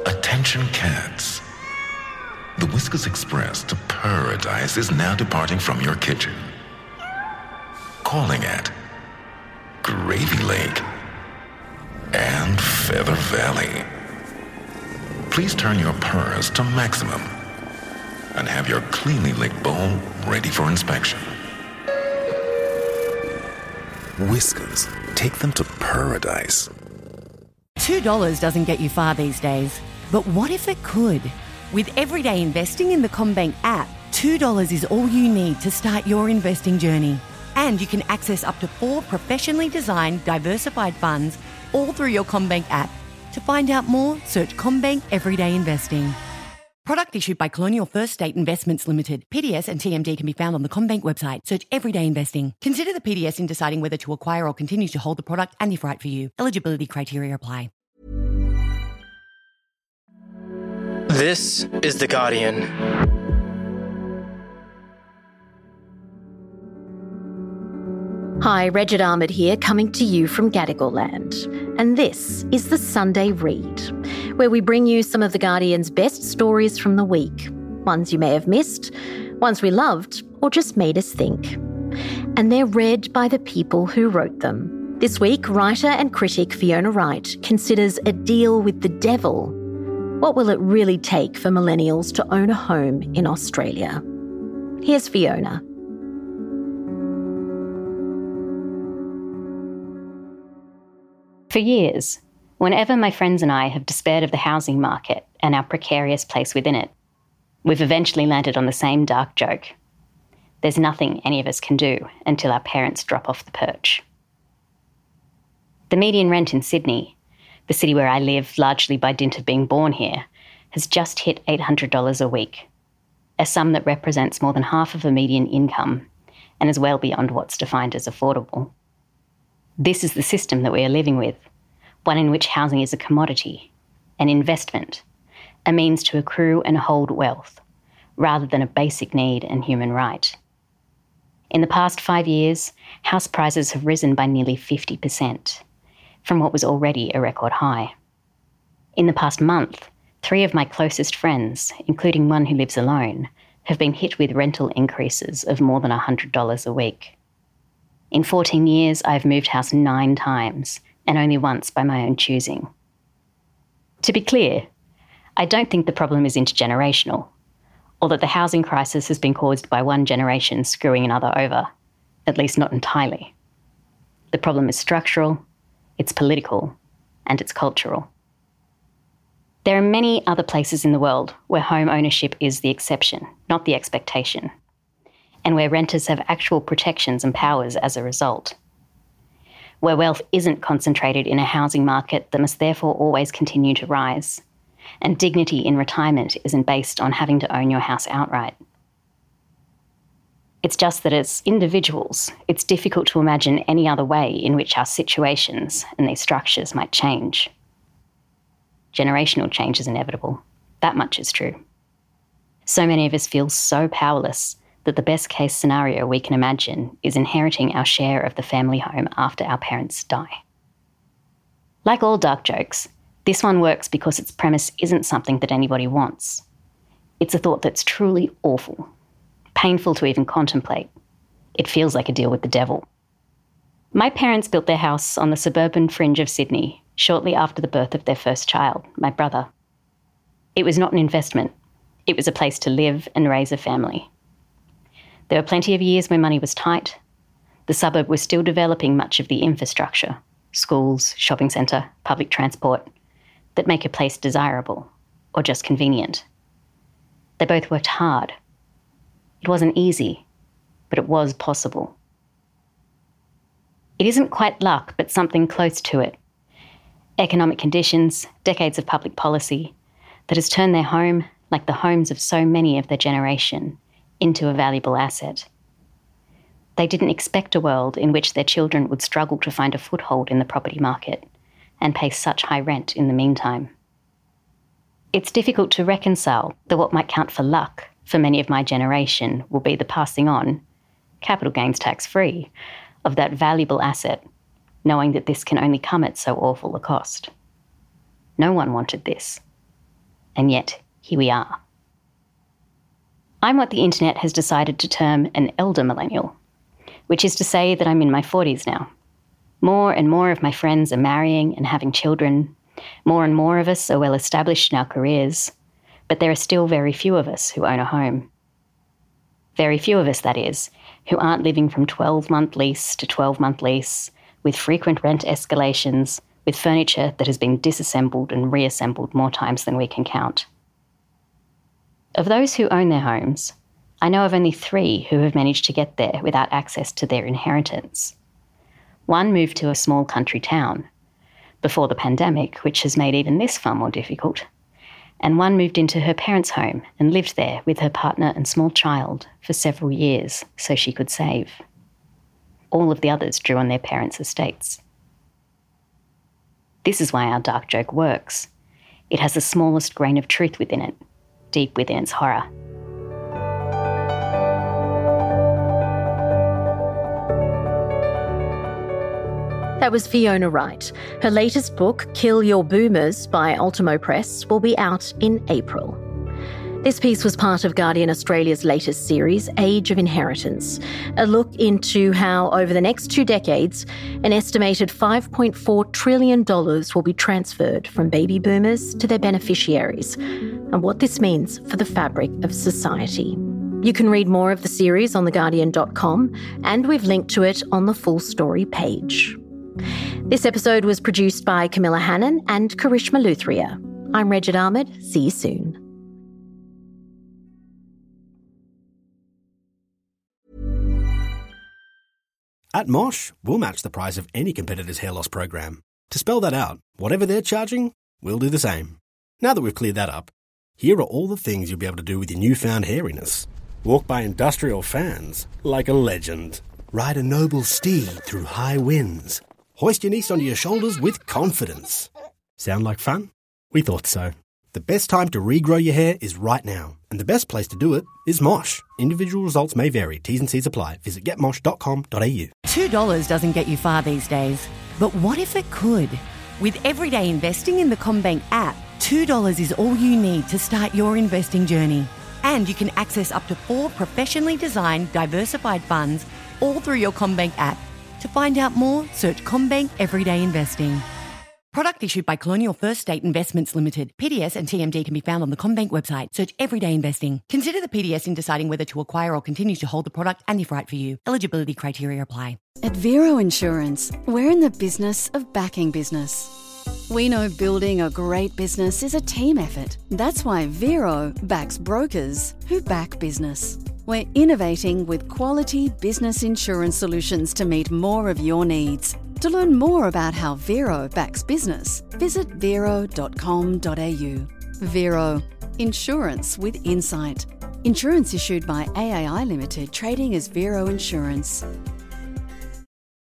Attention cats. The Whiskas Express to Paradise is now departing from your kitchen. Calling at Gravy Lake and Feather Valley. Please turn your purrs to maximum and have your cleanly licked bowl ready for inspection. Whiskas, take them to paradise. $2 doesn't get you far these days, but what if it could? With everyday investing in the CommBank app, $2 is all you need to start your investing journey. And you can access up to 4 professionally designed diversified funds all through your CommBank app. To find out more, search CommBank Everyday Investing. Product issued by Colonial First State Investments Limited. PDS and TMD can be found on the CommBank website. Search Everyday Investing. Consider the PDS in deciding whether to acquire or continue to hold the product and if right for you. Eligibility criteria apply. This is The Guardian. Hi, Regid Ahmed here, coming to you from Gadigal Land. And this is the Sunday Read, where we bring you some of The Guardian's best stories from the week. Ones you may have missed, ones we loved, or just made us think. And they're read by the people who wrote them. This week, writer and critic Fiona Wright considers a deal with the devil. What will it really take for millennials to own a home in Australia? Here's Fiona. For years, whenever my friends and I have despaired of the housing market and our precarious place within it, we've eventually landed on the same dark joke. There's nothing any of us can do until our parents drop off the perch. The median rent in Sydney, the city where I live largely by dint of being born here, has just hit $800 a week, a sum that represents more than half of a median income and is well beyond what's defined as affordable. This is the system that we are living with, one in which housing is a commodity, an investment, a means to accrue and hold wealth, rather than a basic need and human right. In the past 5 years, house prices have risen by nearly 50%, from what was already a record high. In the past month, 3 of my closest friends, including one who lives alone, have been hit with rental increases of more than $100 a week. In 14 years, I've moved house 9 times, and only once by my own choosing. To be clear, I don't think the problem is intergenerational, or that the housing crisis has been caused by one generation screwing another over, at least not entirely. The problem is structural, it's political, and it's cultural. There are many other places in the world where home ownership is the exception, not the expectation, and where renters have actual protections and powers as a result. Where wealth isn't concentrated in a housing market that must therefore always continue to rise, and dignity in retirement isn't based on having to own your house outright. It's just that as individuals, it's difficult to imagine any other way in which our situations and these structures might change. Generational change is inevitable. That much is true. So many of us feel so powerless that the best case scenario we can imagine is inheriting our share of the family home after our parents die. Like all dark jokes, this one works because its premise isn't something that anybody wants. It's a thought that's truly awful, painful to even contemplate. It feels like a deal with the devil. My parents built their house on the suburban fringe of Sydney shortly after the birth of their first child, my brother. It was not an investment. It was a place to live and raise a family. There were plenty of years when money was tight. The suburb was still developing much of the infrastructure, schools, shopping centre, public transport, that make a place desirable or just convenient. They both worked hard. It wasn't easy, but it was possible. It isn't quite luck, but something close to it. Economic conditions, decades of public policy, that has turned their home, like the homes of so many of their generation, into a valuable asset. They didn't expect a world in which their children would struggle to find a foothold in the property market and pay such high rent in the meantime. It's difficult to reconcile that what might count for luck for many of my generation will be the passing on, capital gains tax-free, of that valuable asset, knowing that this can only come at so awful a cost. No one wanted this. And yet, here we are. I'm what the internet has decided to term an elder millennial, which is to say that I'm in my 40s now. More and more of my friends are marrying and having children. More and more of us are well established in our careers, but there are still very few of us who own a home. Very few of us, that is, who aren't living from 12-month lease to 12-month lease, with frequent rent escalations, with furniture that has been disassembled and reassembled more times than we can count. Of those who own their homes, I know of only 3 who have managed to get there without access to their inheritance. One moved to a small country town before the pandemic, which has made even this far more difficult, and one moved into her parents' home and lived there with her partner and small child for several years so she could save. All of the others drew on their parents' estates. This is why our dark joke works. It has the smallest grain of truth within it, deep within its horror. That was Fiona Wright. Her latest book, Kill Your Boomers by Ultimo Press, will be out in April. This piece was part of Guardian Australia's latest series, Age of Inheritance, a look into how, over the next 2 decades, an estimated $5.4 trillion will be transferred from baby boomers to their beneficiaries, and what this means for the fabric of society. You can read more of the series on theguardian.com, and we've linked to it on the full story page. This episode was produced by Camilla Hannon and Karishma Luthria. I'm Regid Ahmed. See you soon. At Mosh, we'll match the price of any competitor's hair loss program. To spell that out, whatever they're charging, we'll do the same. Now that we've cleared that up, here are all the things you'll be able to do with your newfound hairiness. Walk by industrial fans like a legend. Ride a noble steed through high winds. Hoist your niece onto your shoulders with confidence. Sound like fun? We thought so. The best time to regrow your hair is right now, and the best place to do it is Mosh. Individual results may vary. T's and C's apply. Visit getmosh.com.au. $2 doesn't get you far these days, but what if it could? With everyday investing in the CommBank app, $2 is all you need to start your investing journey. And you can access up to 4 professionally designed diversified funds all through your CommBank app. To find out more, search CommBank Everyday Investing. Product issued by Colonial First State Investments Limited. PDS and TMD can be found on the CommBank website. Search Everyday Investing. Consider the PDS in deciding whether to acquire or continue to hold the product and if right for you. Eligibility criteria apply. At Vero Insurance, we're in the business of backing business. We know building a great business is a team effort. That's why Vero backs brokers who back business. We're innovating with quality business insurance solutions to meet more of your needs. To learn more about how Vero backs business, visit vero.com.au. Vero, insurance with insight. Insurance issued by AAI Limited, trading as Vero Insurance.